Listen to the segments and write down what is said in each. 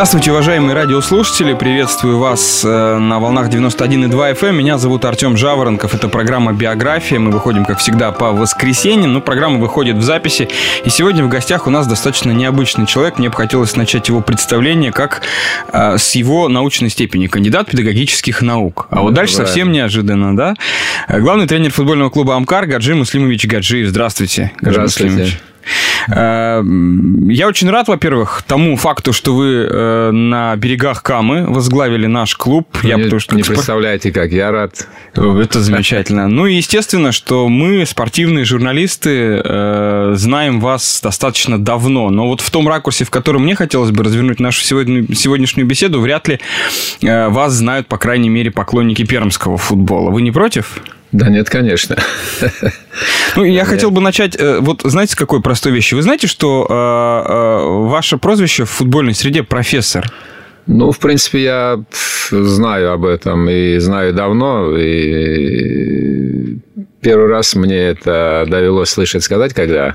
Здравствуйте, уважаемые радиослушатели. Приветствую вас на волнах 91,2 FM. Меня зовут Артем Жаворонков. Это программа «Биография». Мы выходим, как всегда, по воскресеньям. Но программа выходит в записи. И сегодня в гостях у нас достаточно необычный человек. Мне бы хотелось начать его представление как с его научной степени. Кандидат педагогических наук. А вот дальше совсем неожиданно, да? Главный тренер футбольного клуба «Амкар» Гаджи Муслимович Гаджиев. Здравствуйте, Гаджи Муслимович. Я очень рад, во-первых, тому факту, что вы на берегах Камы возглавили наш клуб. Не представляете, как я рад. Это замечательно. Ну и естественно, что мы, спортивные журналисты, знаем вас достаточно давно. Но вот в том ракурсе, в котором мне хотелось бы развернуть нашу сегодняшнюю беседу, вряд ли вас знают, по крайней мере, поклонники пермского футбола. Вы не против? Да нет, конечно. Ну, я хотел бы начать, вот знаете, с какой простой вещи? Вы знаете, что ваше прозвище в футбольной среде профессор? Ну, в принципе, я знаю об этом и знаю давно. И первый раз мне это довелось слышать, сказать, когда?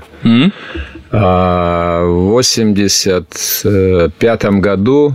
В 1985 году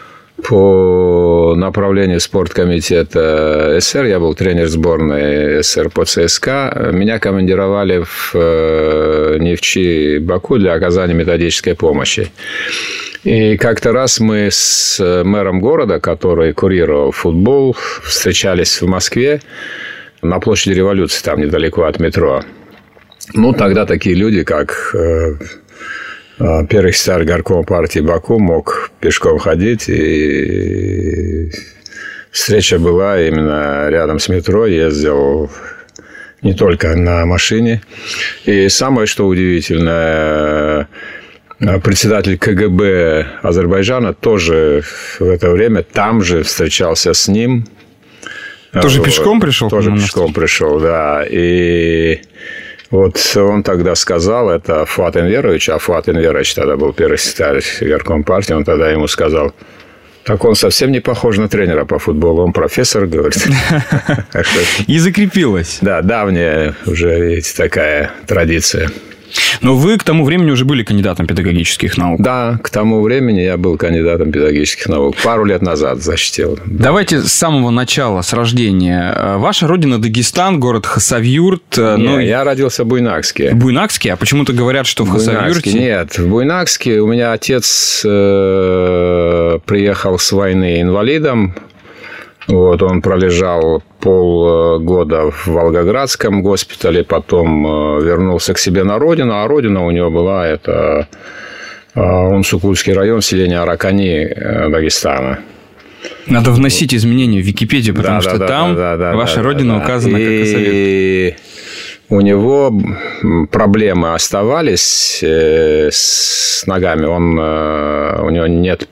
по направлению спорткомитета СССР, я был тренер сборной СССР по ЦСКА, меня командировали в Невчи, Баку для оказания методической помощи. И как-то раз мы с мэром города, который курировал футбол, встречались в Москве на площади Революции, там недалеко от метро. Ну, тогда такие люди, как первый секретарь горкома партии Баку, мог пешком ходить, и встреча была именно рядом с метро, ездил не только на машине. И самое, что удивительно, председатель КГБ Азербайджана тоже в это время там же встречался с ним. Тоже пешком пришел? Тоже пешком пришел, да. И вот он тогда сказал, это Фуат Энверович, а Фуат Энверович тогда был первый секретарь горкома партии, он тогда ему сказал: так он совсем не похож на тренера по футболу, он профессор, говорит. И закрепилось. Да, давняя уже такая традиция. Но вы к тому времени уже были кандидатом педагогических наук. Да, к тому времени я был кандидатом педагогических наук. Пару лет назад защитил. Давайте с самого начала, с рождения. Ваша родина Дагестан, город Хасавюрт. Я родился в Буйнакске. В Буйнакске? А почему-то говорят, что в Хасавюрте? Нет, в Буйнакске. У меня отец приехал с войны инвалидом. Вот, он пролежал полгода в Волгоградском госпитале, потом вернулся к себе на родину, а родина у него была это Унсукульский район, селение Аракани, Дагестана. Надо вносить изменения в Википедию, потому что там ваша родина указана как Хасавюрт. И у него проблемы оставались с ногами. У него нет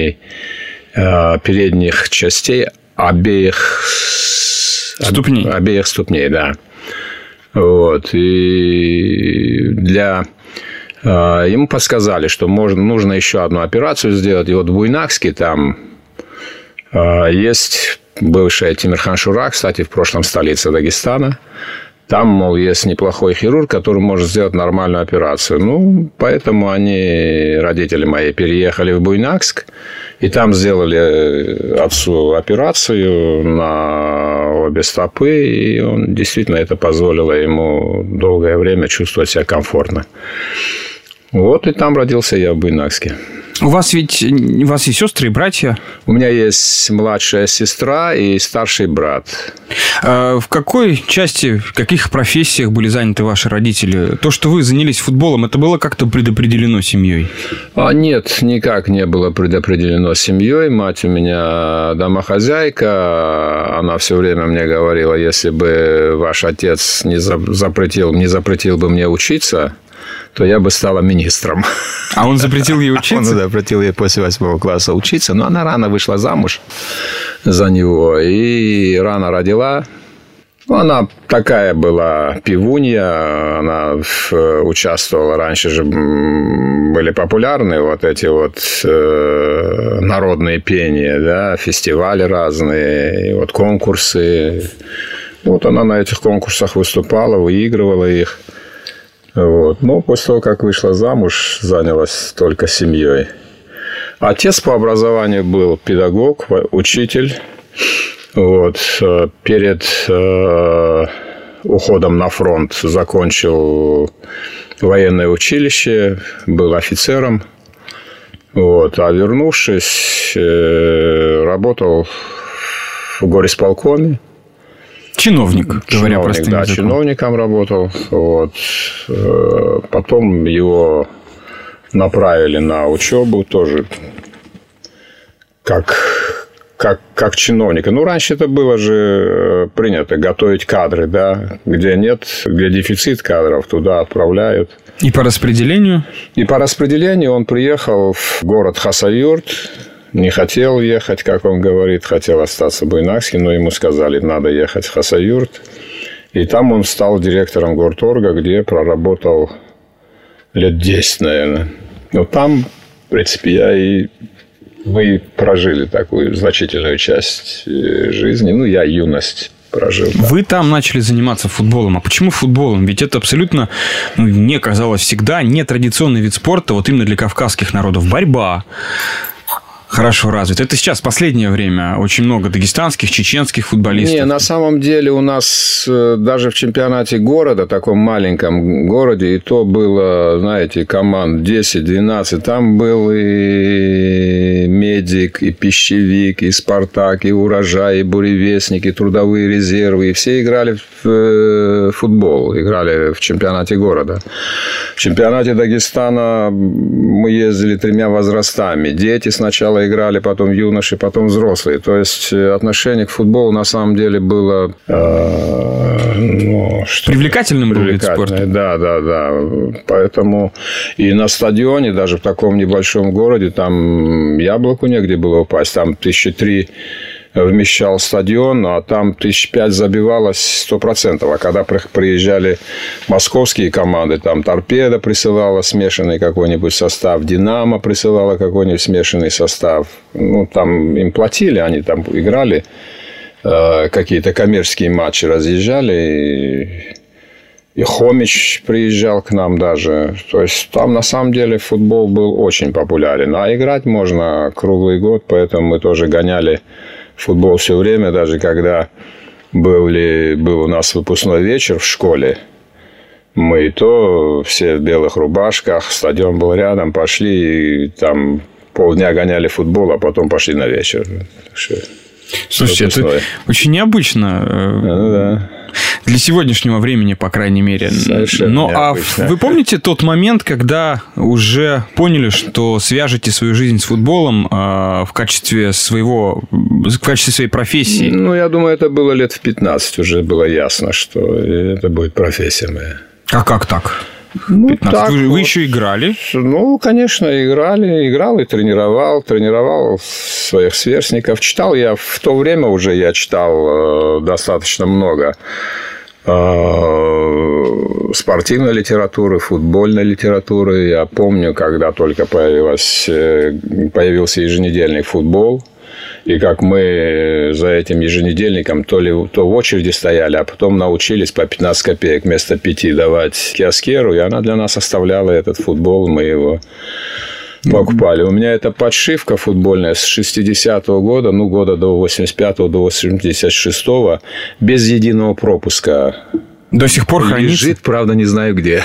передних частей, обеих ступней, да. Вот. И ему подсказали, что нужно еще одну операцию сделать. И вот в Буйнакске там есть бывшая Темирхан-Шура, кстати, в прошлом столица Дагестана. Там, мол, есть неплохой хирург, который может сделать нормальную операцию. Ну, поэтому родители мои, переехали в Буйнакск. И там сделали отцу операцию на обе стопы. И действительно это позволило ему долгое время чувствовать себя комфортно. Вот и там родился я в Буйнакске. У вас есть сестры и братья? У меня есть младшая сестра и старший брат. В какой части, в каких профессиях были заняты ваши родители? То, что вы занялись футболом, это было как-то предопределено семьей? Нет, никак не было предопределено семьей. Мать у меня домохозяйка. Она все время мне говорила: если бы ваш отец не запретил бы мне учиться, то я бы стала министром. А он запретил ей учиться? Он запретил ей после 8 класса учиться. Но она рано вышла замуж за него и рано родила. Она такая была певунья. Она участвовала. Раньше же были популярны вот эти вот народные пения, да, фестивали разные, и вот конкурсы. Вот она на этих конкурсах выступала, выигрывала их. Вот. Но после того, как вышла замуж, занялась только семьей. Отец по образованию был педагог, учитель. Вот. Перед уходом на фронт закончил военное училище, был офицером. Вот. А вернувшись, работал в горисполкоме. Чиновник, говоря простым языком. Чиновником работал. Вот. Потом его направили на учебу тоже как чиновника. Ну, раньше это было же принято готовить кадры, да, где дефицит кадров, туда отправляют. И по распределению? И по распределению он приехал в город Хасавюрт. Не хотел ехать, как он говорит, хотел остаться в Буйнакске, но ему сказали, надо ехать в Хасавюрт. И там он стал директором горторга, где проработал лет 10, наверное. Но там, в принципе, вы прожили такую значительную часть жизни. Ну, я юность прожил. Да. Вы там начали заниматься футболом. А почему футболом? Ведь это абсолютно, мне казалось, всегда нетрадиционный вид спорта, вот именно для кавказских народов. Борьба хорошо развит. Это сейчас, в последнее время, очень много дагестанских, чеченских футболистов. Не, на самом деле у нас даже в чемпионате города, таком маленьком городе, и то было, знаете, команд 10-12. Там был и Медик, и Пищевик, и Спартак, и Урожай, и Буревестник, и Трудовые резервы. И все играли в футбол, играли в чемпионате города. В чемпионате Дагестана мы ездили 3 возрастами. Дети сначала играли, потом юноши, потом взрослые. То есть отношение к футболу на самом деле было привлекательным был вид спорта. Да. Поэтому и на стадионе, даже в таком небольшом городе, там яблоку негде было упасть. Там 1003 вмещал стадион, а там 1005 забивалось 100%. А когда приезжали московские команды, там Торпедо присылала смешанный какой-нибудь состав, Динамо присылала какой-нибудь смешанный состав. Ну, там им платили, они там играли, какие-то коммерческие матчи разъезжали, и Хомич приезжал к нам даже. То есть, там на самом деле футбол был очень популярен. А играть можно круглый год, поэтому мы тоже гоняли футбол все время, даже когда был у нас выпускной вечер в школе. Мы и то все в белых рубашках, стадион был рядом, пошли, и там полдня гоняли футбол, а потом пошли на вечер. Слушайте, это очень необычно. Да. Для сегодняшнего времени, по крайней мере. Совершенно необычно. А вы помните тот момент, когда уже поняли, что свяжете свою жизнь с футболом в качестве своей профессии? Ну, я думаю, это было лет в 15 уже было ясно, что это будет профессия моя. А как так? Ну, так вы еще играли? Ну, конечно, играл и тренировал своих сверстников. Читал я в то время уже, я читал достаточно много спортивной литературы, футбольной литературы. Я помню, когда только появился еженедельник «Футбол», и как мы за этим еженедельником то в очереди стояли, а потом научились по 15 копеек вместо 5 давать киоскеру, и она для нас оставляла этот футбол, мы его покупали. У меня эта подшивка футбольная с 60-го года, года до 85-го, до 86-го, без единого пропуска. До сих пор хранится? Лежит, правда, не знаю где.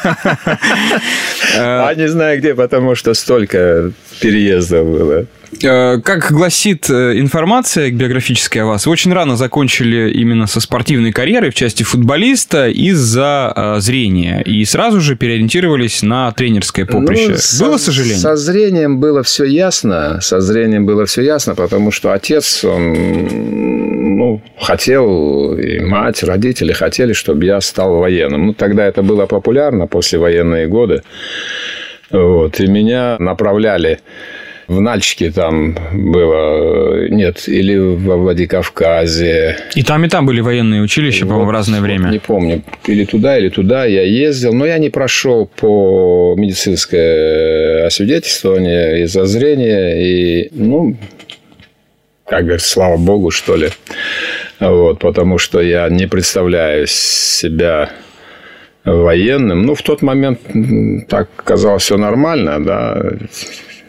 А не знаю где, потому что столько переездов было. Как гласит информация биографическая о вас, вы очень рано закончили именно со спортивной карьерой в части футболиста из-за зрения. И сразу же переориентировались на тренерское поприще. Было сожаление? Со зрением было все ясно. Потому что отец, он хотел, и мать, родители хотели, чтобы я стал военным. Тогда это было популярно, послевоенные годы. Вот. И меня направляли в Нальчике, там было, или во Владикавказе. И там были военные училища, по-моему, в разное время. Не помню, или туда я ездил, но я не прошел по медицинское освидетельствование из-за зрения, и, как говорится, слава богу, что ли. Вот, потому что я не представляю себя военным. В тот момент так казалось все нормально, да.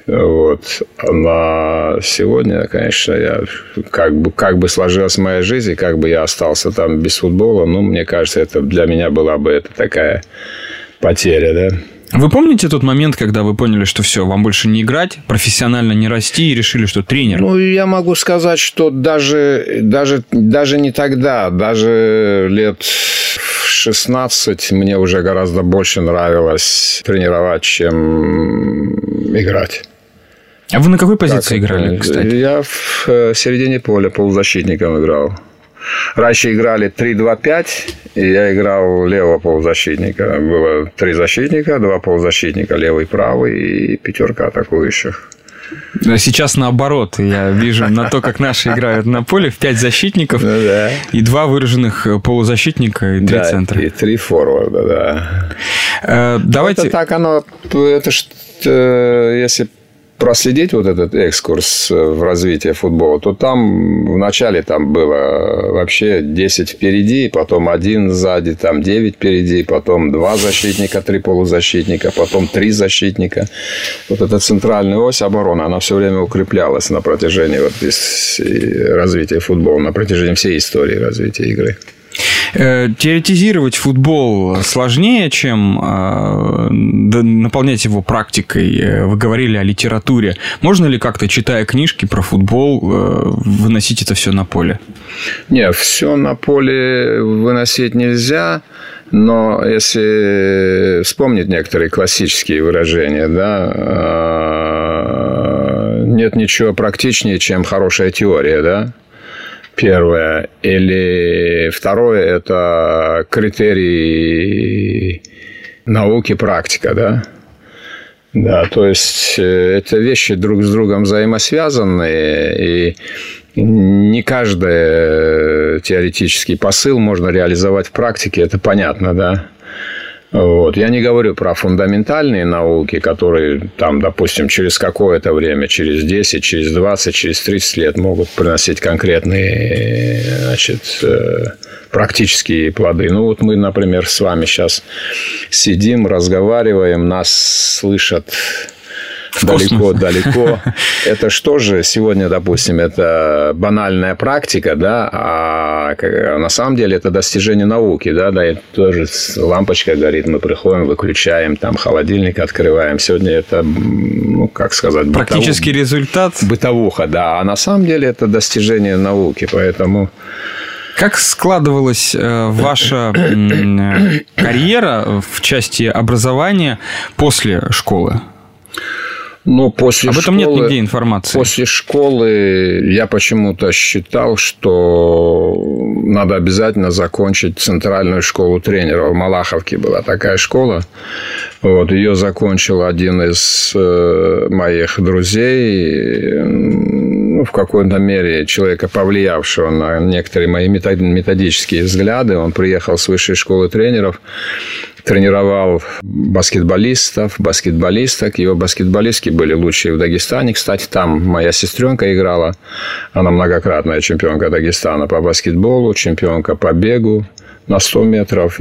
Вот. На сегодня, конечно, как бы сложилась моя жизнь, как бы я остался там без футбола, мне кажется, это для меня была бы это такая потеря, да. Вы помните тот момент, когда вы поняли, что все, вам больше не играть, профессионально не расти и решили, что тренер? Я могу сказать, что даже не тогда, даже лет в 16 мне уже гораздо больше нравилось тренировать, чем играть. А вы на какой позиции играли, кстати? Я в середине поля полузащитником играл. Раньше играли 3-2-5, и я играл левого полузащитника. Было 3 защитника, 2 полузащитника, левый, правый и 5 атакующих. Сейчас наоборот. Я вижу на то, как наши играют на поле, в 5 защитников и 2 выраженных полузащитника и 3 центра. И 3 форварда, да. Давайте... Это так оно... Если проследить вот этот экскурс в развитии футбола, то там вначале там было вообще 10 впереди, потом 1 сзади, там 9 впереди, потом 2 защитника, 3 полузащитника, потом 3 защитника. Вот эта центральная ось обороны, она все время укреплялась на протяжении развития футбола, на протяжении всей истории развития игры. Теоретизировать футбол сложнее, чем наполнять его практикой. Вы говорили о литературе. Можно ли как-то, читая книжки про футбол, выносить это все на поле? Нет, все на поле выносить нельзя. Но если вспомнить некоторые классические выражения, да, нет ничего практичнее, чем хорошая теория, да. Первое. Или второе – это критерий науки, практика, да? Да, то есть, это вещи друг с другом взаимосвязанные, и не каждый теоретический посыл можно реализовать в практике, это понятно, да? Вот. Я не говорю про фундаментальные науки, которые, там, допустим, через какое-то время, через 10, через 20, через 30 лет могут приносить конкретные, практические плоды. Вот мы, например, с вами сейчас сидим, разговариваем, нас слышат далеко-далеко. Это что же сегодня, допустим, это банальная практика, да, а на самом деле это достижение науки, да, и тоже лампочка горит, мы приходим, выключаем, там холодильник открываем. Сегодня это, как сказать, практический результат. Бытовуха, да, а на самом деле это достижение науки, поэтому... Как складывалась ваша карьера в части образования после школы? После Об этом школы, нет нигде информации. После школы я почему-то считал, что надо обязательно закончить центральную школу тренеров. В Малаховке была такая школа. Ее закончил один из моих друзей, в какой-то мере человека, повлиявшего на некоторые мои методические взгляды. Он приехал с высшей школы тренеров, тренировал баскетболистов, баскетболисток. Его баскетболистки были лучшие в Дагестане. Кстати, там моя сестренка играла. Она многократная чемпионка Дагестана по баскетболу, чемпионка по бегу на 100 метров.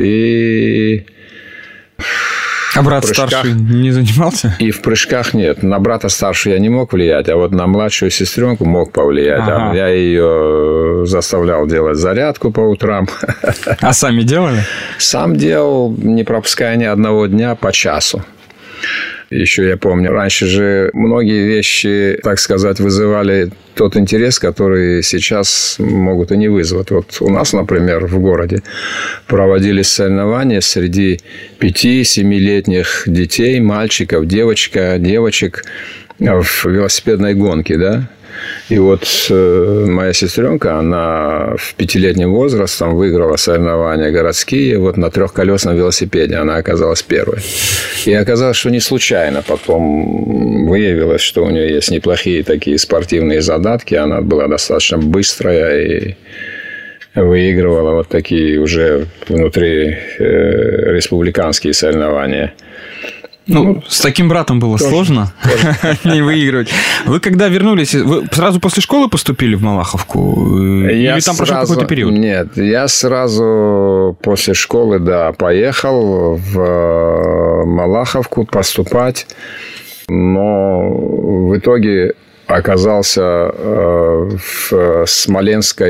А брат старший не занимался? И в прыжках нет. На брата старшего я не мог влиять, а вот на младшую сестренку мог повлиять. Ага. Я ее заставлял делать зарядку по утрам. А сами делали? Сам делал, не пропуская ни одного дня, по часу. Еще я помню, раньше же многие вещи, так сказать, вызывали тот интерес, который сейчас могут и не вызвать. Вот у нас, например, в городе проводились соревнования среди 5-7-летних детей, мальчиков, девочек в велосипедной гонке, да. И вот моя сестренка, она в 5-летнем возрасте выиграла соревнования городские. Вот на 3-колесном велосипеде она оказалась первой. И оказалось, что не случайно. Потом выявилось, что у нее есть неплохие такие спортивные задатки. Она была достаточно быстрая и выигрывала вот такие уже внутри республиканские соревнования. С таким братом было сложно не выигрывать. Вы когда вернулись, вы сразу после школы поступили в Малаховку? Или там прошел какой-то период? Нет, я сразу после школы, поехал в Малаховку поступать. но в итоге оказался в Смоленском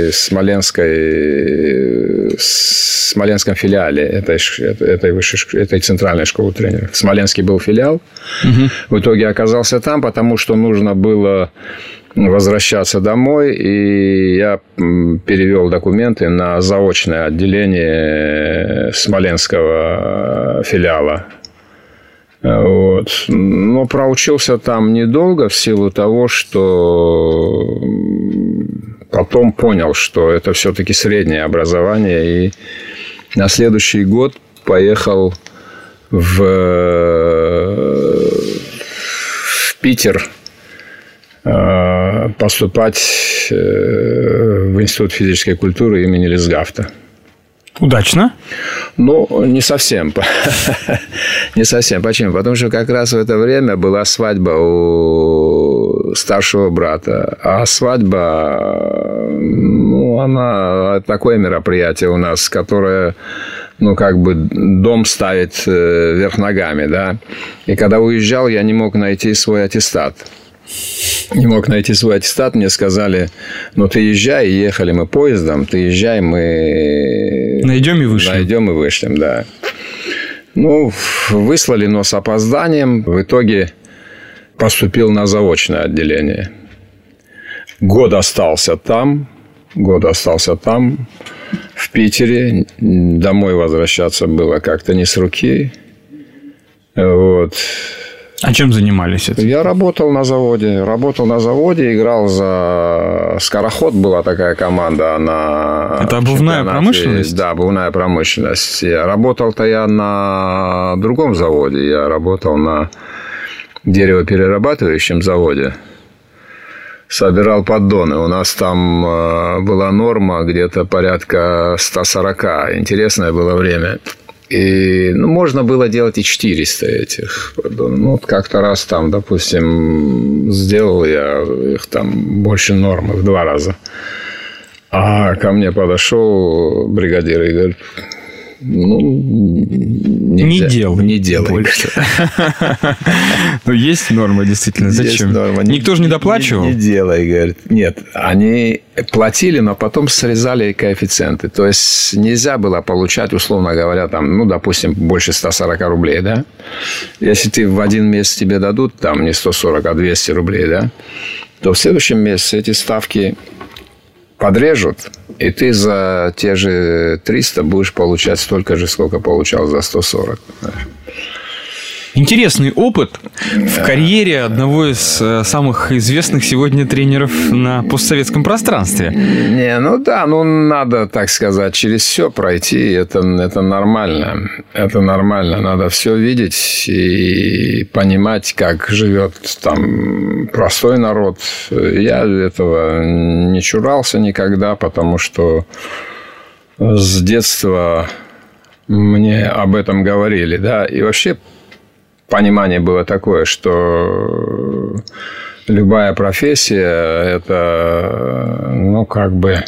филиале этой центральной школы тренеров. Смоленский был филиал. В итоге оказался там, потому что нужно было возвращаться домой, и я перевел документы на заочное отделение Смоленского филиала. Вот. Но проучился там недолго в силу того, что потом понял, что это все-таки среднее образование. И на следующий год поехал в Питер поступать в Институт физической культуры имени Лисгафта. Удачно? Ну, не совсем. Не совсем. Почему? Потому что как раз в это время была свадьба у старшего брата. А свадьба, ну, она такое мероприятие у нас, которое, ну, как бы дом ставит вверх ногами, да. И когда уезжал, я не мог найти свой аттестат. Мне сказали, ну, ты езжай, ехали мы поездом, ты езжай, мы... Найдем и вышлем, да. Ну, выслали, но с опозданием. В итоге поступил на заочное отделение. Год остался там, в Питере. Домой возвращаться было как-то не с руки. Вот. А чем занимались это? Я работал на заводе, играл за Скороход, была такая команда. Это обувная промышленность? Да, обувная промышленность. Работал-то я на другом заводе. Я работал на деревоперерабатывающем заводе. Собирал поддоны. У нас там была норма где-то порядка 140. Интересное было время. И можно было делать и 400 этих. Ну, вот как-то раз там, допустим, сделал я их там больше нормы в 2 раза. А ко мне подошел бригадир и говорит, ну, нельзя, не делай больше. Ну, есть норма, действительно. Зачем? Никто же не доплачивал? Не делай, говорит. Нет, они платили, но потом срезали коэффициенты. То есть, нельзя было получать, условно говоря, там, ну, допустим, больше 140 рублей, да? Если ты в один месяц тебе дадут, там, не 140, а 200 рублей, да? То в следующем месяце эти ставки подрежут, и ты за те же 300 будешь получать столько же, сколько получал за 140. Интересный опыт в карьере одного из самых известных сегодня тренеров на постсоветском пространстве. Не, ну да, ну надо, так сказать, через все пройти. Это нормально. Это нормально. Надо все видеть и понимать, как живет там простой народ. Я этого не чурался никогда, потому что с детства мне об этом говорили, да, и вообще понимание было такое, что любая профессия – это, ну, как бы,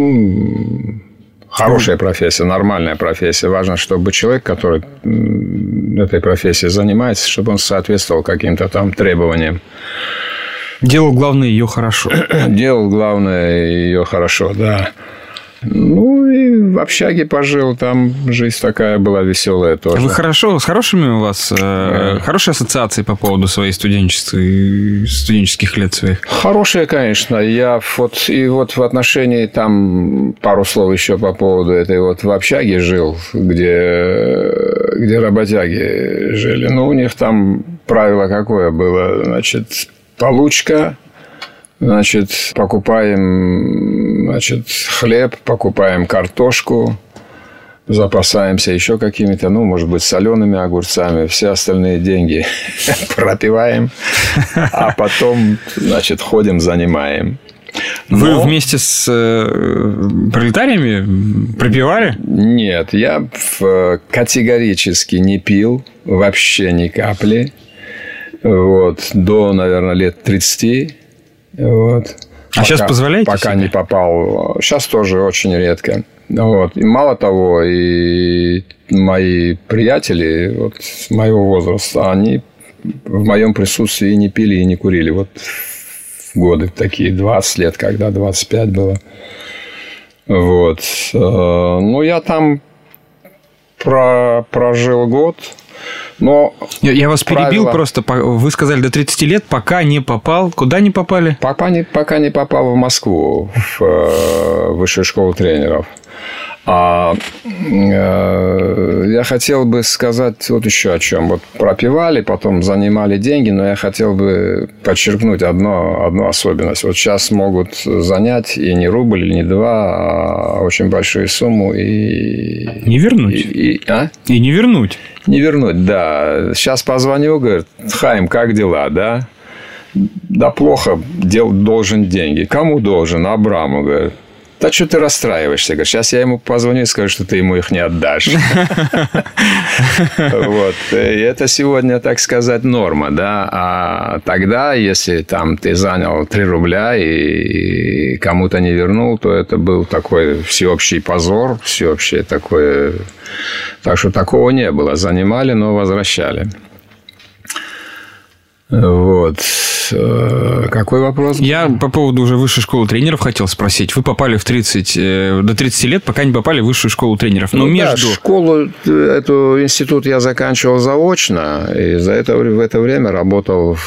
хорошая профессия, нормальная профессия. Важно, чтобы человек, который этой профессией занимается, чтобы он соответствовал каким-то там требованиям. Делал главное ее хорошо. Делал главное ее хорошо, да. Ну, и в общаге пожил. Там жизнь такая была веселая тоже. Вы с хорошими у вас хорошие ассоциации по поводу своей студенческих лет своих? Хорошие, конечно. Я вот в отношении там пару слов еще по поводу этой вот в общаге жил, где работяги жили. Ну, у них там правило какое было, значит, получка. Значит, покупаем, хлеб, покупаем картошку, запасаемся еще какими-то, ну, может быть, солеными огурцами, все остальные деньги пропиваем, а потом, значит, ходим, занимаем. Вы вместе с пролетариями пропивали? Нет, я категорически не пил, вообще ни капли. Вот, до, наверное, лет 30. Вот. А сейчас позволяете пока себе? Не попал. Сейчас тоже очень редко. Вот. И мало того, и мои приятели вот, моего возраста, они в моем присутствии и не пили, и не курили. Вот в годы такие, 20 лет, когда 25 было. Вот. Ну, я там прожил год. Но я вас перебил просто. Вы сказали, до 30 лет пока не попал. Куда не попали? Пока не попал в Москву, в высшую школу тренеров. Я хотел бы сказать вот еще о чем. Вот пропивали, потом занимали деньги, но я хотел бы подчеркнуть одну особенность. Вот сейчас могут занять и не рубль, и не два, а очень большую сумму и... Не вернуть. И не вернуть. Не вернуть, да. Сейчас позвонил, говорит: Хаим, как дела, да? Да плохо, должен деньги. Кому должен? Абраму, говорит. Да что ты расстраиваешься? Говорит, сейчас я ему позвоню и скажу, что ты ему их не отдашь. Вот. И это сегодня, так сказать, норма, да. А тогда, если там ты занял 3 рубля и кому-то не вернул, то это был такой всеобщий позор, всеобщее такое... Так что такого не было. Занимали, но возвращали. Вот. Какой вопрос? Я по поводу уже высшей школы тренеров хотел спросить. Вы попали до 30 лет, пока не попали в высшую школу тренеров. Но да, школу, институт я заканчивал заочно. И в это время работал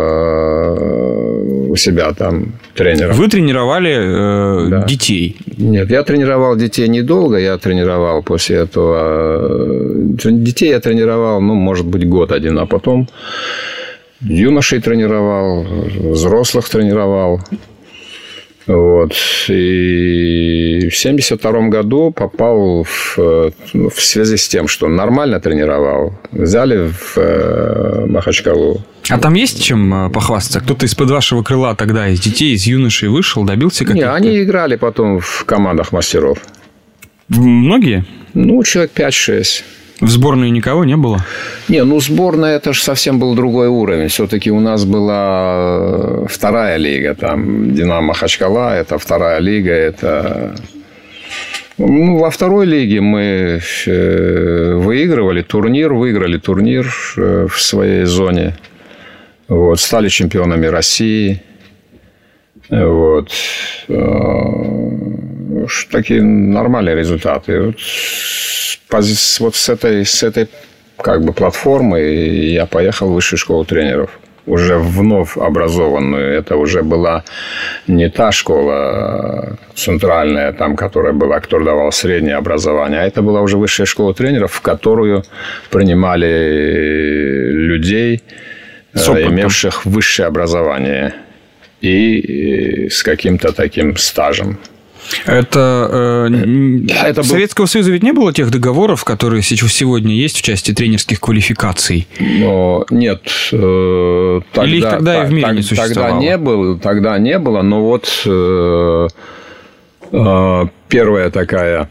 у себя там тренером. Вы тренировали детей? Нет, я тренировал детей недолго. Я тренировал после этого... Детей я тренировал, может быть, год один, а потом... Юношей тренировал, взрослых тренировал. Вот. И в 1972 году попал в связи с тем, что нормально тренировал. Взяли в Махачкалу. А там есть чем похвастаться? Кто-то из-под вашего крыла тогда, из детей, из юношей вышел, добился каких-то? Не, они играли потом в командах мастеров. Многие? Человек 5-6. В сборной никого не было? Не, сборная это же совсем был другой уровень. Все-таки у нас была 2-я лига. Там Динамо Махачкала, это 2-я лига. Это... во 2-й лиге мы выиграли турнир в своей зоне. Вот, стали чемпионами России. Вот. Такие нормальные результаты. Вот с этой как бы платформы я поехал в высшую школу тренеров. Уже вновь образованную. Это уже была не та школа центральная, там, которая давала среднее образование, а это была уже высшая школа тренеров, в которую принимали людей, имевших высшее образование и с каким-то таким стажем. Советского Союза ведь не было тех договоров, которые сегодня есть в части тренерских квалификаций? Нет. Или их тогда и в мире не существовало? Тогда не было, но вот первая такая,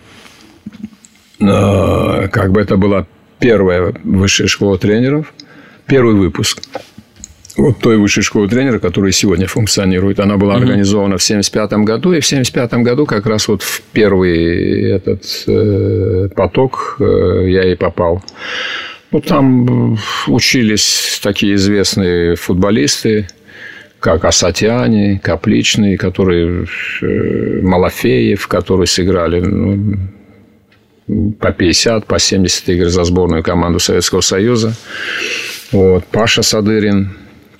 как бы это была первая высшая школа тренеров, первый выпуск. Вот той высшей школы тренера, которая сегодня функционирует. Она была организована в 1975 году. И в 1975 году как раз вот в первый этот поток я и попал. Там учились такие известные футболисты, как Асатиани, Капличный, Малафеев, которые сыграли по 50, по 70 игр за сборную команду Советского Союза. Вот. Паша Садырин,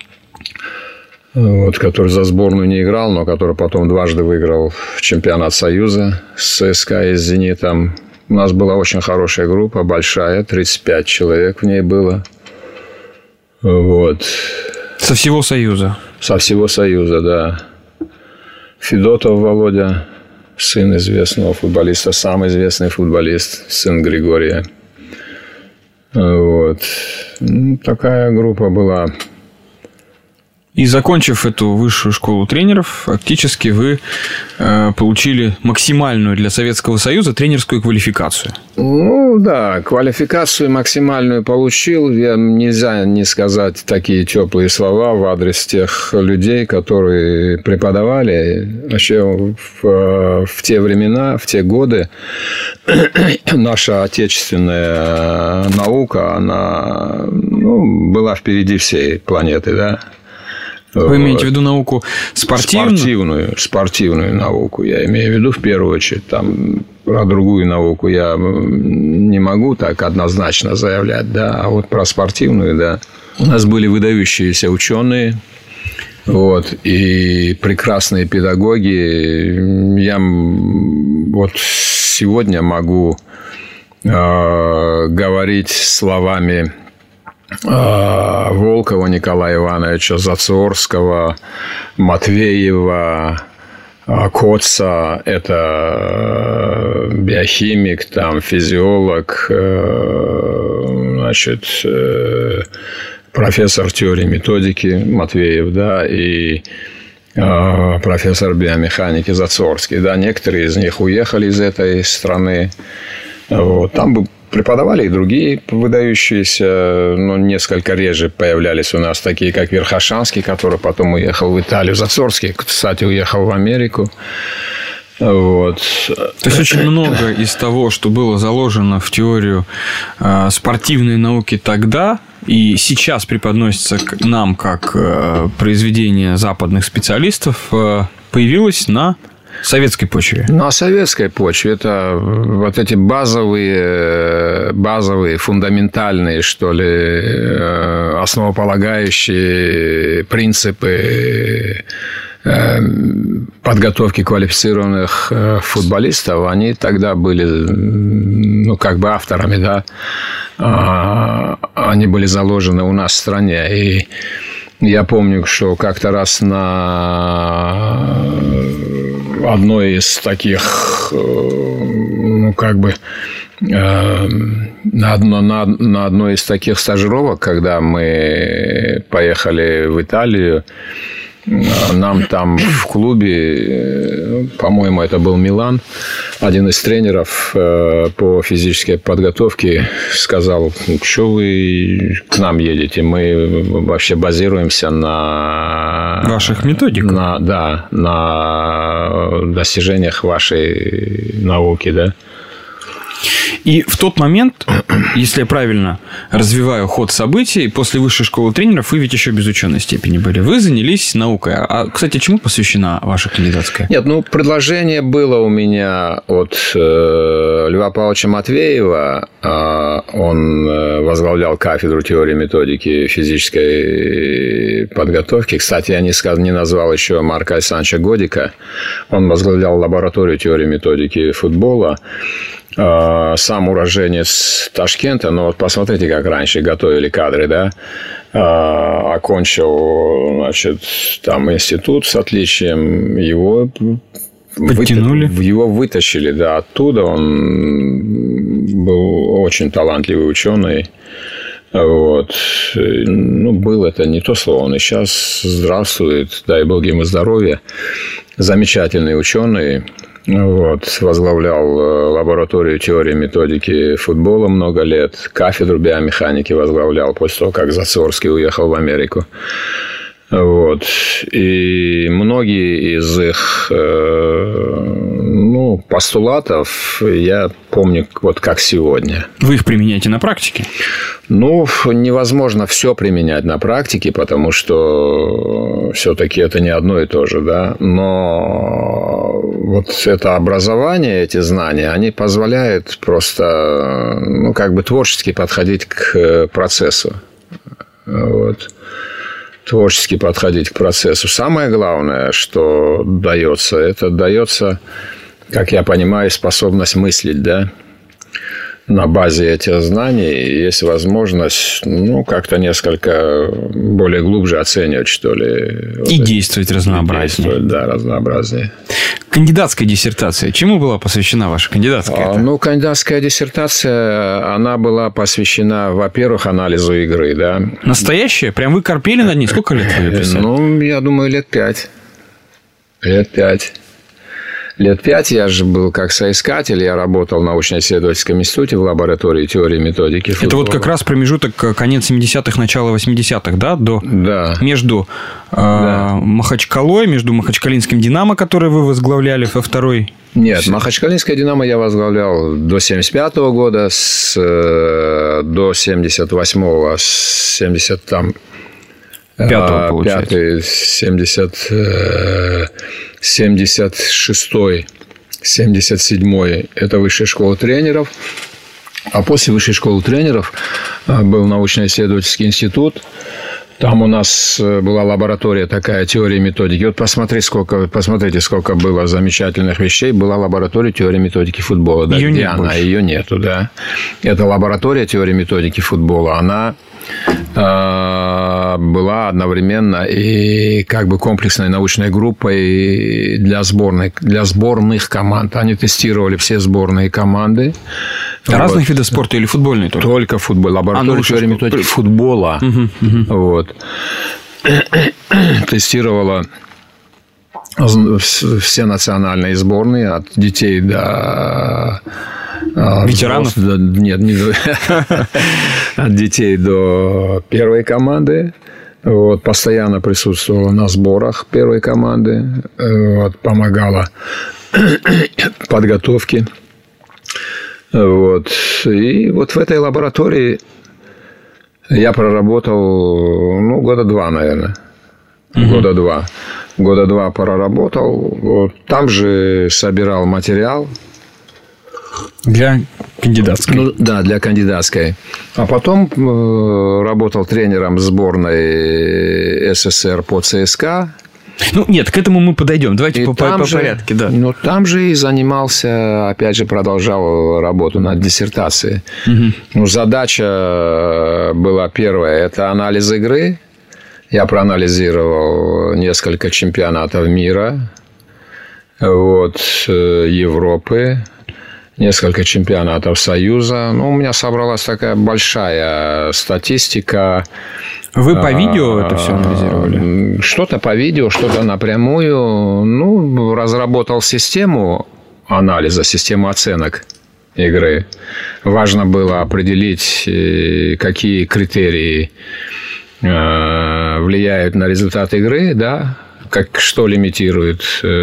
который за сборную не играл, но который потом дважды выиграл чемпионат Союза с ЦСКА и с «Зенитом». У нас была очень хорошая группа, большая, 35 человек в ней было. Вот. Со всего Союза? Со всего Союза, да. Федотов Володя, сын известного футболиста, самый известный футболист, сын Григория. Вот. Такая группа была. И закончив эту высшую школу тренеров, фактически вы получили максимальную для Советского Союза тренерскую квалификацию. Да, квалификацию максимальную получил. Нельзя не сказать такие теплые слова в адрес тех людей, которые преподавали. Вообще в те времена, в те годы наша отечественная наука, она была впереди всей планеты, да. Вы имеете в виду науку спортивную? Спортивную науку я имею в виду в первую очередь. Там про другую науку я не могу так однозначно заявлять, да. А вот про спортивную, да. У нас были выдающиеся ученые, и прекрасные педагоги. Я вот сегодня могу говорить словами Волкова Николая Ивановича, Зацорского, Матвеева, Коца. Это биохимик, там, физиолог, профессор теории методики Матвеев, да, и профессор биомеханики Зацорский. Да, некоторые из них уехали из этой страны. Там бы преподавали и другие выдающиеся, но несколько реже появлялись у нас такие, как Верхошанский, который потом уехал в Италию. Зацорский, кстати, уехал в Америку. То есть очень много из того, что было заложено в теорию спортивной науки тогда и сейчас преподносится нам как произведение западных специалистов, появилось на советской почве. На советской почве. Это вот эти базовые, фундаментальные, что ли, основополагающие принципы подготовки квалифицированных футболистов, они тогда были, авторами, да, они были заложены у нас в стране. И я помню, что как-то раз на одной из таких, на одной из таких стажировок, когда мы поехали в Италию, нам там в клубе, по-моему, это был Милан, один из тренеров по физической подготовке сказал: что вы к нам едете? Мы вообще базируемся на ваших методиках. На достижениях вашей науки, да. И в тот момент, если я правильно развиваю ход событий, после высшей школы тренеров вы ведь еще без ученой степени были. Вы занялись наукой. А, кстати, чему посвящена ваша кандидатская? Нет, предложение было у меня от Льва Павловича Матвеева. Он возглавлял кафедру теории методики физической подготовки. Кстати, я не назвал еще Марка Александровича Годика. Он возглавлял лабораторию теории методики футбола. Сам уроженец Ташкента, но посмотрите, как раньше готовили кадры, да. Окончил, там институт с отличием, его подтянули. Его вытащили, да, оттуда. Он был очень талантливый ученый. Был это не то слово, он и сейчас здравствует, дай бог ему здоровья. Замечательный ученый. Возглавлял лабораторию теории методики футбола много лет, кафедру биомеханики возглавлял после того, как Зацорский уехал в Америку. И многие из их постулатов я помню как сегодня. Вы их применяете на практике? Невозможно все применять на практике, потому что все-таки это не одно и то же, да. Но это образование, эти знания, они позволяют просто, творчески подходить к процессу. Творчески подходить к процессу. Самое главное, что дается, как я понимаю, способность мыслить, да. На базе этих знаний есть возможность, как-то несколько более глубже оценивать, что ли. И действовать разнообразнее. Разнообразнее. Кандидатская диссертация. Чему была посвящена ваша кандидатская? Кандидатская диссертация, она была посвящена, во-первых, анализу игры, да. Настоящая? Прям вы корпели над ней? Сколько лет вы ее писали? Я думаю, лет 5. лет 5 я же был как соискатель. Я работал в научно-исследовательском институте в лаборатории теории и методики футбола. Это вот как раз промежуток конец 70-х, начало 80-х, да? Между Махачкалой, между Махачкалинским «Динамо», который вы возглавляли во второй... Нет, Махачкалинское «Динамо» я возглавлял до 75-го года, до 78-го, с 70 там... 5-го, получается. 76-й, 77-й – это высшая школа тренеров. А после высшей школы тренеров был научно-исследовательский институт. Там у нас была лаборатория такая, теория и методики. Вот посмотрите, сколько было замечательных вещей. Была лаборатория теории и методики футбола. Да, ее где нет она? больше. Ее нету, да. Эта лаборатория теории и методики футбола, она была одновременно и как бы комплексной научной группой для сборных команд. Они тестировали все сборные команды. Разных видов спорта или футбольный только? Только футбол. Лаборатория теории и методики футбола. Вот. Тестировала все национальные сборные от детей до... Ветеранов? Нет, от детей до первой команды. Вот, постоянно присутствовала на сборах первой команды. Вот, помогала подготовке. Вот. И вот в этой лаборатории я проработал, года 2, наверное. Года 2. Года 2 проработал. Вот. Там же собирал материал. Для кандидатской. Да, для кандидатской. А потом работал тренером сборной СССР по ЦСКА. Нет, к этому мы подойдем. Давайте по порядку. Да. Там же и занимался, опять же, продолжал работу над диссертацией. Задача была первая – это анализ игры. Я проанализировал несколько чемпионатов мира, Европы, несколько чемпионатов Союза. У меня собралась такая большая статистика. Вы по видео это все анализировали? Что-то по видео, что-то напрямую. Разработал систему анализа, систему оценок игры. Важно было определить, какие критерии влияют на результат игры, да, что лимитирует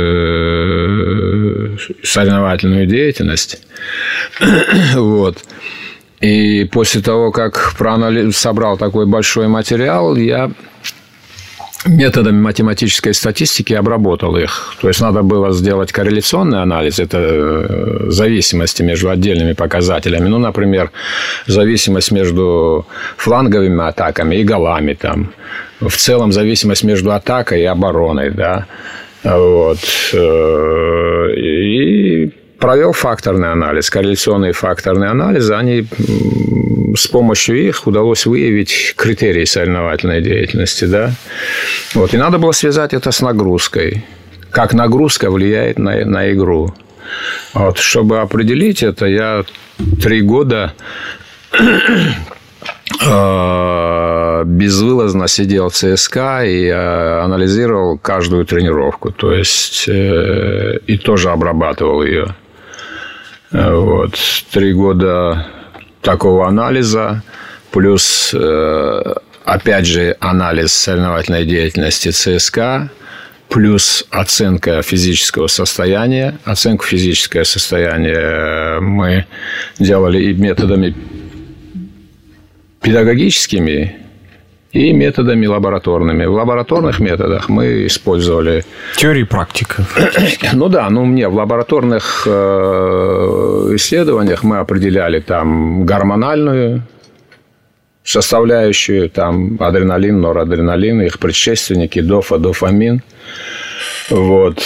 соревновательную деятельность. Вот. И после того, как собрал такой большой материал, я методами математической статистики обработал их. То есть, надо было сделать корреляционный анализ. Это зависимости между отдельными показателями. Например, зависимость между фланговыми атаками и голами. Там. В целом, зависимость между атакой и обороной. Да? Вот. И провел факторный анализ, корреляционный факторный анализ. С помощью их удалось выявить критерии соревновательной деятельности. Да? Вот. И надо было связать это с нагрузкой. Как нагрузка влияет на игру. Вот. Чтобы определить это, я 3 года безвылазно сидел в ЦСКА и анализировал каждую тренировку. То есть, и тоже обрабатывал ее. Вот. 3 года такого анализа, плюс, опять же, анализ соревновательной деятельности ЦСКА, плюс оценка физического состояния. Оценку физического состояния мы делали и методами педагогическими, и методами лабораторными. В лабораторных методах мы использовали... Теория и практика. В лабораторных исследованиях мы определяли там гормональную составляющую, там адреналин, норадреналин, их предшественники, дофамин. Вот.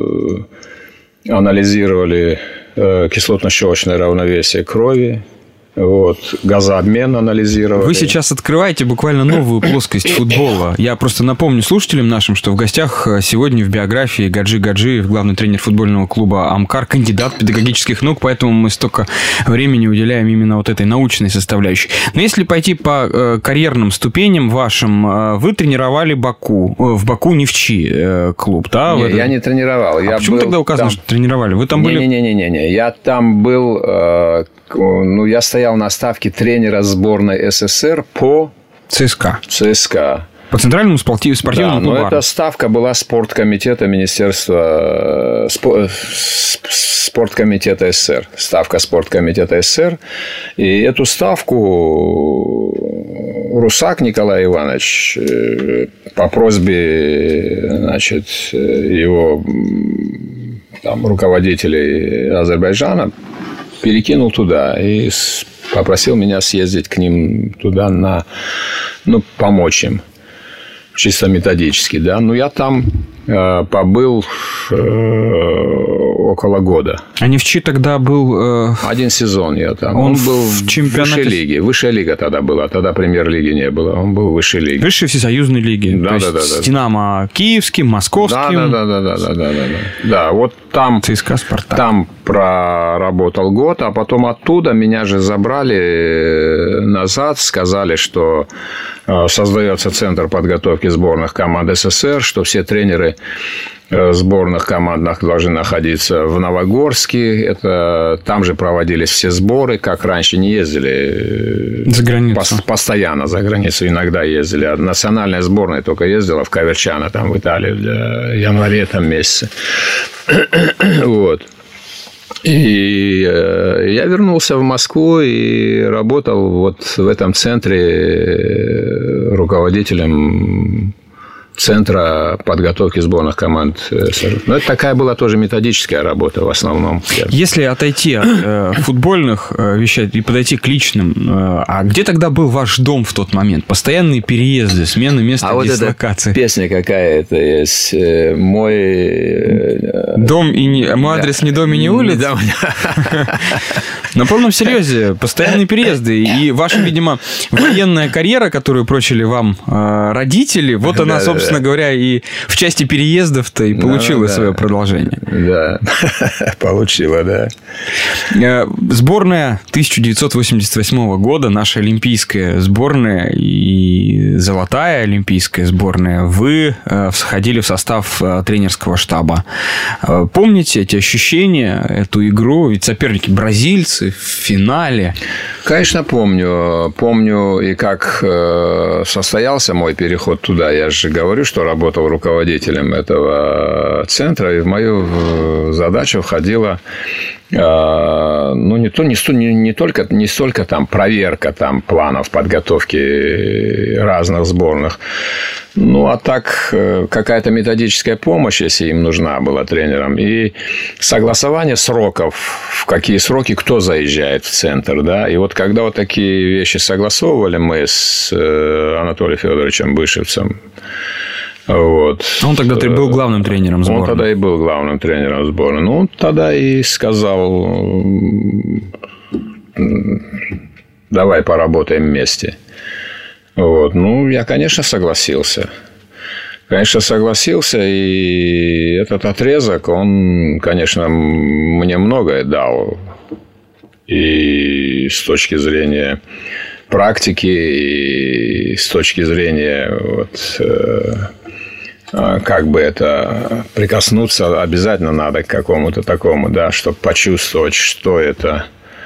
Анализировали кислотно-щелочное равновесие крови. Вот, газообмен анализировали. Вы сейчас открываете буквально новую плоскость футбола. Я просто напомню слушателям нашим, что в гостях сегодня в биографии Гаджи Гаджиев, главный тренер футбольного клуба «Амкар», кандидат педагогических наук, поэтому мы столько времени уделяем именно вот этой научной составляющей. Но если пойти по карьерным ступеням вашим, вы тренировали Баку, в Баку Нефчи клуб, да? Не, я не тренировал. А почему тогда указано, что тренировали? Вы там были? Не. Я там был... я стоял на ставке тренера сборной СССР по ЦСКА. По центральному спортивному клубу. Эта ставка была спорткомитета Министерства спорткомитета СССР. Ставка спорткомитета СССР. И эту ставку Русак Николай Иванович по просьбе, его там, руководителей Азербайджана перекинул туда и попросил меня съездить к ним туда помочь им. Чисто методически, да. Но я там побыл около года. А Нефчи тогда был... Один сезон я там. Он был в чемпионате... высшей лиге. Высшая лига тогда была. Тогда премьер-лиги не было. Он был в высшей лиге. Высшей всесоюзной лиги. Да. С «Динамо» киевским, московским. Да, вот там... ЦСКА, «Спартак». Там проработал год, а потом оттуда меня же забрали назад, сказали, что создается центр подготовки сборных команд СССР, что все тренеры сборных команд должны находиться в Новогорске. Там же проводились все сборы, как раньше не ездили за границу. Постоянно за границу иногда ездили. А национальная сборная только ездила в Коверчано, там в Италии в январе месяце. Вот. И я вернулся в Москву и работал вот в этом центре руководителем Центра подготовки сборных команд СССР. Но это такая была тоже методическая работа в основном. Если отойти от футбольных вещей и подойти к личным, а где тогда был ваш дом в тот момент? Постоянные переезды, смены места дислокации. Вот эта песня какая-то есть. Мой... Дом и мой адрес не дом и не улица. На полном серьезе, постоянные переезды. И ваша, видимо, военная карьера, которую прочили вам родители, вот она, собственно говоря, и в части переездов-то и получила свое продолжение. Да, получила, да. Сборная 1988 года, наша олимпийская сборная и золотая олимпийская сборная, вы входили в состав тренерского штаба. Помните эти ощущения, эту игру? Ведь соперники бразильцы в финале. Конечно, помню. Помню и как состоялся мой переход туда. Я же говорю, что работал руководителем этого центра, и в мою задачу входила не столько там проверка там планов подготовки разных сборных, а так какая-то методическая помощь, если им нужна была тренерам, и согласование сроков, в какие сроки кто заезжает в центр, да, и вот когда вот такие вещи согласовывали мы с Анатолием Федоровичем Бышевцем. Вот. Он тогда был главным тренером сборной. Он тогда и был главным тренером сборной. Он тогда и сказал: давай поработаем вместе. Вот. Я, конечно, согласился. И этот отрезок, он, конечно, мне многое дал. И с точки зрения практики, и с точки зрения как бы это прикоснуться обязательно надо к какому-то такому, да, чтобы почувствовать, что это,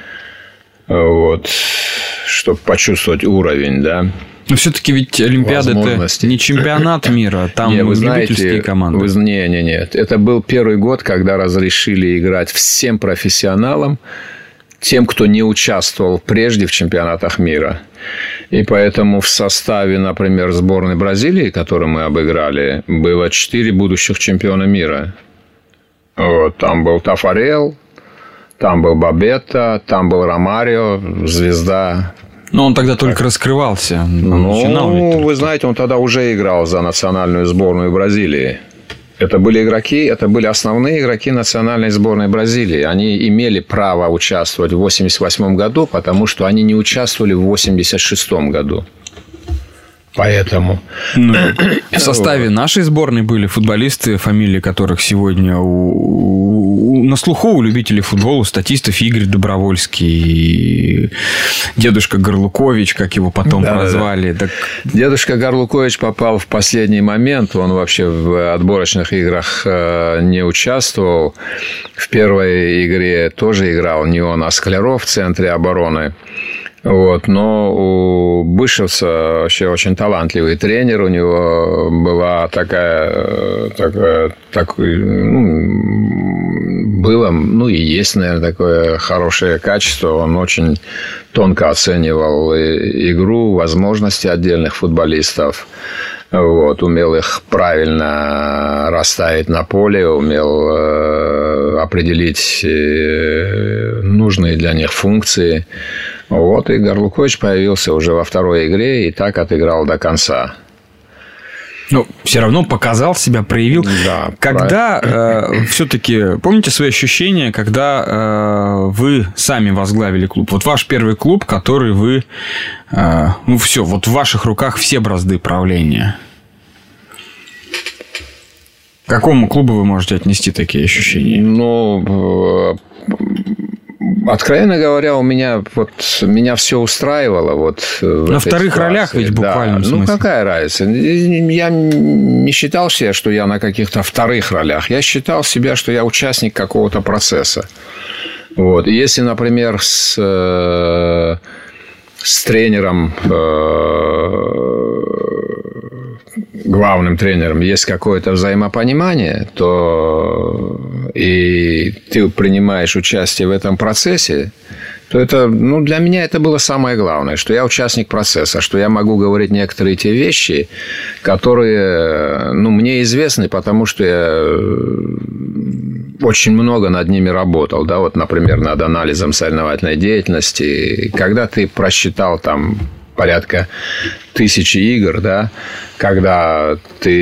чтобы почувствовать уровень, да. Но все-таки ведь Олимпиада – это не чемпионат мира, там любительские команды. Нет. Это был первый год, когда разрешили играть всем профессионалам, тем, кто не участвовал прежде в чемпионатах мира. И поэтому в составе, например, сборной Бразилии, которую мы обыграли, было 4 будущих чемпиона мира. Там был Тафарел, там был Бабетта, там был Ромарио, звезда. Но он тогда только раскрывался. Начинал вы знаете, он тогда уже играл за национальную сборную Бразилии. Это были основные игроки национальной сборной Бразилии. Они имели право участвовать в 1988 году, потому что они не участвовали в 1986 году. Поэтому... В составе нашей сборной были футболисты, фамилии которых сегодня на слуху у любителей футбола, статистов: Игорь Добровольский, дедушка Горлукович, как его потом прозвали. Так... Дедушка Горлукович попал в последний момент. Он вообще в отборочных играх не участвовал. В первой игре тоже играл не он, а Скляров в центре обороны. Вот, но у Бышевца вообще очень талантливый тренер. У него была было и есть, наверное, такое хорошее качество. Он очень тонко оценивал игру, возможности отдельных футболистов. Вот, умел их правильно расставить на поле, умел определить нужные для них функции. Вот, и Горлукович появился уже во второй игре и так отыграл до конца. Ну, все равно показал себя, проявил. Да, когда все-таки, помните свои ощущения, когда вы сами возглавили клуб? Вот ваш первый клуб, который вы... все, вот в ваших руках все бразды правления. К какому клубу вы можете отнести такие ощущения? Ну... Откровенно говоря, меня все устраивало. На вторых ролях ведь буквально. Да. Ну, какая разница? Я не считал себя, что я на каких-то вторых ролях. Я считал себя, что я участник какого-то процесса. Вот. И если, например, с тренером, главным тренером, есть какое-то взаимопонимание, то и ты принимаешь участие в этом процессе, то это, для меня это было самое главное, что я участник процесса, что я могу говорить некоторые те вещи, которые, мне известны, потому что я очень много над ними работал, да, вот, например, над анализом соревновательной деятельности, когда ты просчитал там порядка 1000 игр, да, когда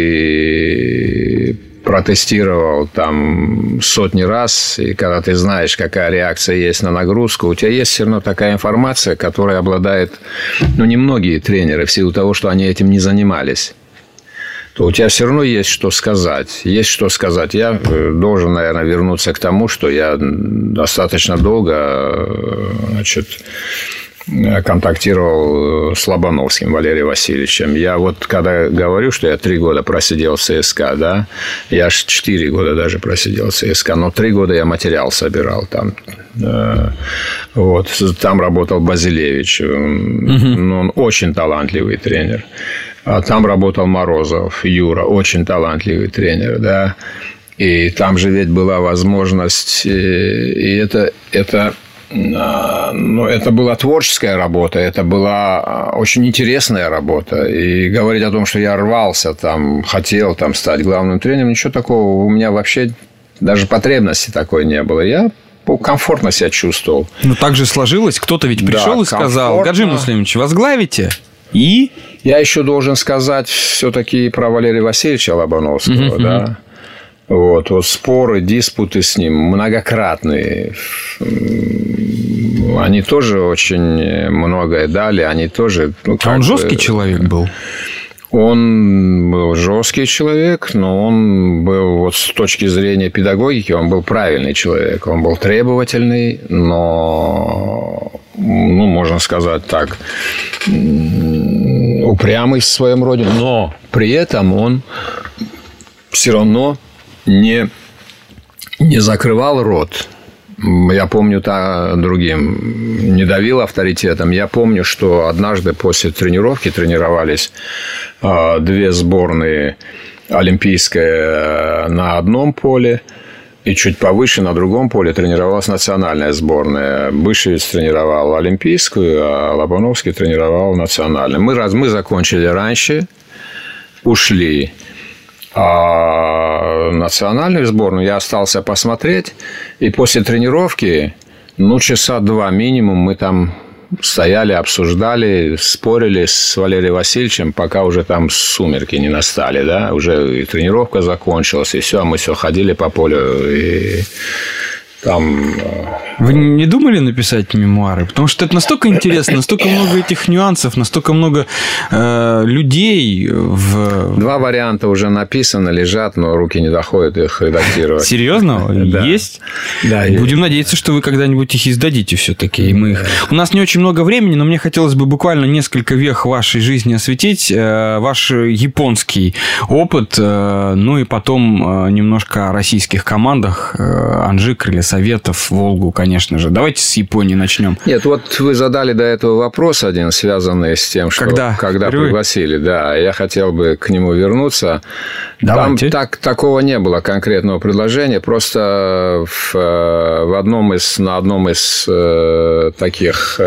ты протестировал там сотни раз, и когда ты знаешь, какая реакция есть на нагрузку, у тебя есть все равно такая информация, которой обладает, немногие тренеры, в силу того, что они этим не занимались. То у тебя все равно есть что сказать. Есть что сказать. Я должен, наверное, вернуться к тому, что я достаточно долго, контактировал с Лобановским Валерием Васильевичем. Я когда говорю, что я 3 года просидел в ЦСКА, да, я аж 4 года даже просидел в ЦСКА, но 3 года я материал собирал там. Там работал Базилевич. Он очень талантливый тренер. А там работал Морозов Юра, очень талантливый тренер, да. И там же ведь была возможность, и это была творческая работа, это была очень интересная работа. И говорить о том, что я рвался, хотел стать главным тренером, ничего такого у меня вообще даже потребности такой не было. Я комфортно себя чувствовал. Так же сложилось. Кто-то ведь пришел и сказал: Гаджи Муслимович, возглавите. И? Я еще должен сказать все-таки про Валерия Васильевича Лобановского, да. Споры, диспуты с ним многократные. Они тоже очень многое дали. Они тоже... он жесткий человек был? Он был жесткий человек, но он был с точки зрения педагогики, он был правильный человек. Он был требовательный, но, можно сказать так, упрямый в своем роде. Но при этом он все равно не закрывал рот. Я помню, другим не давил авторитетом. Я помню, что однажды после тренировки тренировались 2 сборные: олимпийская на одном поле и чуть повыше на другом поле тренировалась национальная сборная. Бышевец тренировал олимпийскую, а Лобановский тренировал национальную. Мы закончили раньше, ушли. А национальную сборную я остался посмотреть. И после тренировки, часа 2 минимум, мы там стояли, обсуждали, спорили с Валерием Васильевичем, пока уже там сумерки не настали, да, уже и тренировка закончилась, и все, мы все ходили по полю, и там... Вы не думали написать мемуары? Потому что это настолько интересно, настолько много этих нюансов, настолько много людей в... 2 варианта уже написаны, лежат, но руки не доходят их редактировать. Серьезно? Да. Есть? Да. Будем надеяться, что вы когда-нибудь их издадите все-таки. И мы их... У нас не очень много времени, но мне хотелось бы буквально несколько вех вашей жизни осветить. Ваш японский опыт, ну и потом немножко о российских командах. Анжи, Крылья Советов, Волгу, конечно же. Давайте с Японии начнем. Нет, вот вы задали до этого вопрос один, связанный с тем, что когда пригласили. Да, я хотел бы к нему вернуться. Давайте. Там такого не было конкретного предложения. Просто на одном из таких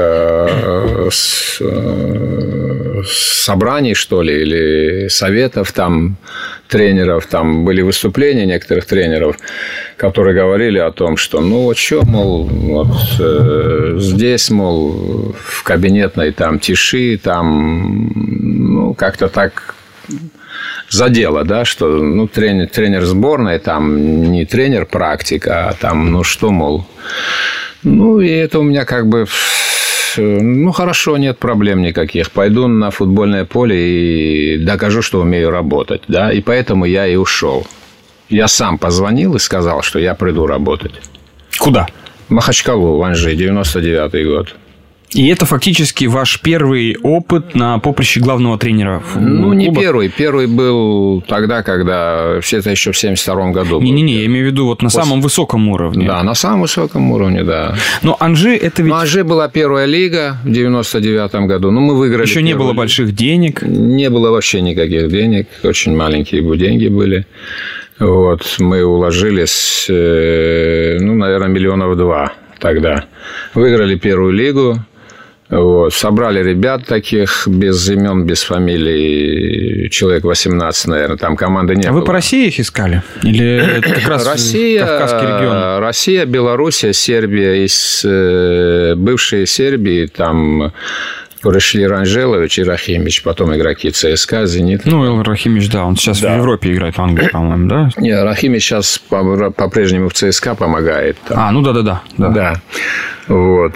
собраний, что ли, или советов там тренеров, там были выступления некоторых тренеров, которые говорили о том, что, ну, вот что, мол, вот здесь, мол, в кабинетной там тиши, там, ну, как-то так задело, да, что, ну, тренер сборной, там, не тренер-практик, а там, ну, что, мол, ну, и это у меня как бы... Ну, хорошо, нет проблем никаких. Пойду на футбольное поле и докажу, что умею работать. Да? И поэтому я и ушел. Я сам позвонил и сказал, что я приду работать. Куда? В Махачкалу, в Анжи, 99-й год. И это фактически ваш первый опыт на поприще главного тренера Ну, не первый. Первый был тогда, когда... Все это еще в 72-м году было. Не-не-не, я имею в виду вот на самом высоком уровне. Да, на самом высоком уровне, да. Но Анжи это ведь... Ну, Анжи была первая лига в 99-м году. Ну, мы выиграли... Еще не было больших денег. Не было вообще никаких денег. Очень маленькие деньги были. Вот. Мы уложились, ну, наверное, 2 миллиона тогда. Выиграли первую лигу. Вот. Собрали ребят таких, без имен, без фамилий, человек 18, наверное, там команды не было. А вы по России их искали? Или это как раз Кавказский регион? Россия, Белоруссия, Сербия. Из бывшей Сербии там пришли Ранжелович и Рахимич, потом игроки ЦСКА, «Зенит». Ну, Рахимич, да, он сейчас в Европе играет, в Англии, по-моему, да? Нет, Рахимич сейчас по-прежнему в ЦСКА помогает. Там. Да. Вот.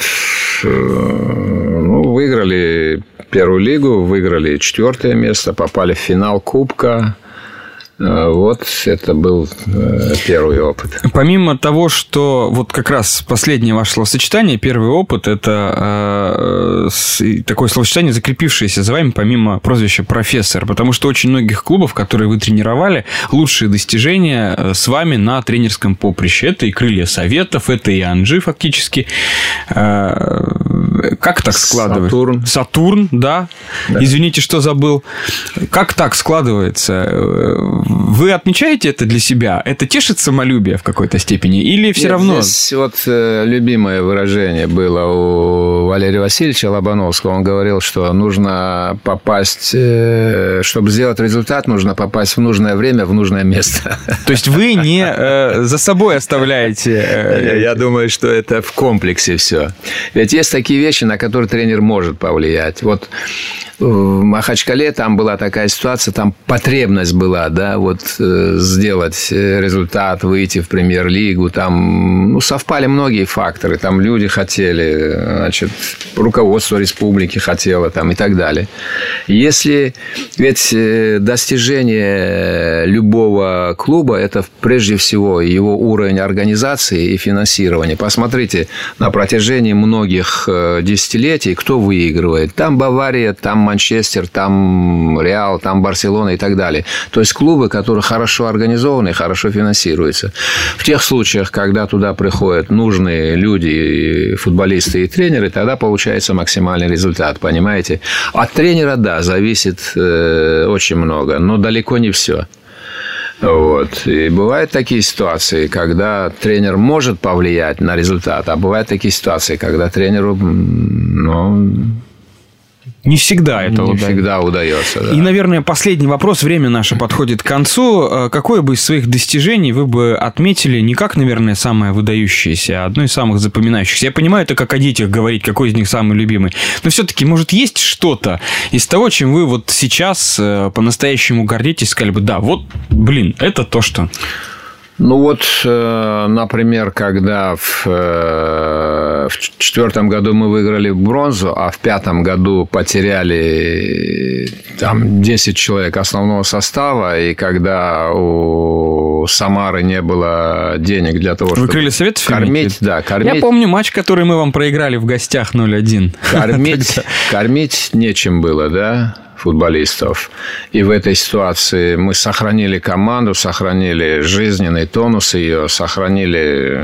Ну, выиграли первую лигу, выиграли 4-е место, попали в финал Кубка. Вот это был первый опыт. Помимо того, что вот как раз последнее ваше словосочетание, первый опыт, это такое словосочетание, закрепившееся за вами, помимо прозвища профессор, потому что очень многих клубов, которые вы тренировали, лучшие достижения с вами на тренерском поприще. Это и Крылья Советов, это и Анжи фактически. Как так складывается? Сатурн, да. Извините, что забыл. Как так складывается? Вы отмечаете это для себя? Это тешит самолюбие в какой-то степени? Или все равно? Здесь вот любимое выражение было у Валерия Васильевича Лобановского. Он говорил, что нужно попасть, чтобы сделать результат, нужно попасть в нужное время, в нужное место. То есть вы не за собой оставляете? Я думаю, что это в комплексе все. Ведь есть такие вещи, на которые тренер может повлиять. Вот в Махачкале там была такая ситуация, там потребность была, да, вот сделать результат, выйти в премьер-лигу, там, ну, совпали многие факторы, там люди хотели, значит, руководство республики хотело, там, и так далее. Если, ведь достижение любого клуба, это прежде всего его уровень организации и финансирования. Посмотрите, на протяжении многих десятилетий, кто выигрывает. Там Бавария, там Манчестер, там Реал, там Барселона и так далее. То есть клубы, которые хорошо организованы, хорошо финансируются. В тех случаях, когда туда приходят нужные люди, футболисты и тренеры, тогда получается максимальный результат, понимаете? От тренера, да, зависит очень много, но далеко не все. Вот. И бывают такие ситуации, когда тренер может повлиять на результат, а бывают такие ситуации, когда тренеру, ну, не всегда это не всегда удается. Да. И, наверное, последний вопрос. Время наше подходит к концу. Какое бы из своих достижений вы бы отметили не как, наверное, самое выдающееся, а одно из самых запоминающихся? Я понимаю, это как о детях говорить, какой из них самый любимый. Но все-таки, может, есть что-то из того, чем вы вот сейчас по-настоящему гордитесь, сказали бы, да, вот, блин, это то, что... Ну вот, например, когда в 2004 году мы выиграли бронзу, а в 2005 году потеряли там 10 человек основного состава, и когда у Самары не было денег для того, чтобы крылья Советов кормить. Я помню матч, который мы вам проиграли в гостях 0-1. Кормить нечем было, да? Футболистов. И в этой ситуации мы сохранили команду, сохранили жизненный тонус ее, сохранили,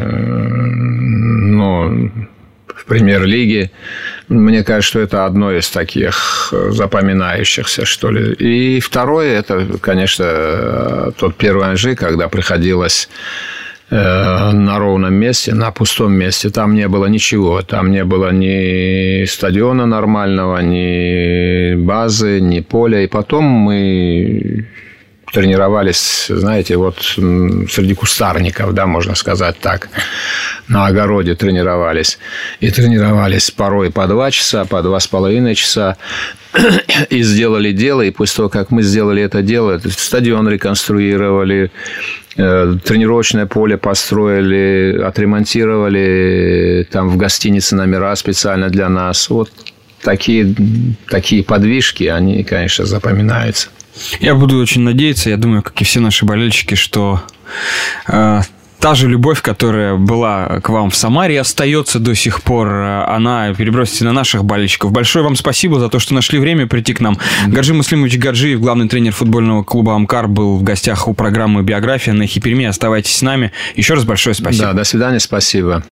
в премьер-лиге. Мне кажется, что это одно из таких запоминающихся, что ли. И второе, это, конечно, тот первый Анжи, когда приходилось на ровном месте, на пустом месте. Там не было ничего. Там не было ни стадиона нормального, ни базы, ни поля. И потом мы тренировались, знаете, вот среди кустарников, да, можно сказать так. На огороде тренировались. И тренировались порой по 2 часа, по 2,5 часа. И сделали дело. И после того, как мы сделали это дело, стадион реконструировали, тренировочное поле построили, отремонтировали там в гостинице номера специально для нас. Вот такие подвижки, они, конечно, запоминаются. Я буду очень надеяться, я думаю, как и все наши болельщики, что та же любовь, которая была к вам в Самаре, остается до сих пор. Она перебросится на наших болельщиков. Большое вам спасибо за то, что нашли время прийти к нам. Гаджи Муслимович Гаджиев, главный тренер футбольного клуба «Амкар», был в гостях у программы «Биография» на Эхе Перми. Оставайтесь с нами. Еще раз большое спасибо. Да, до свидания, спасибо.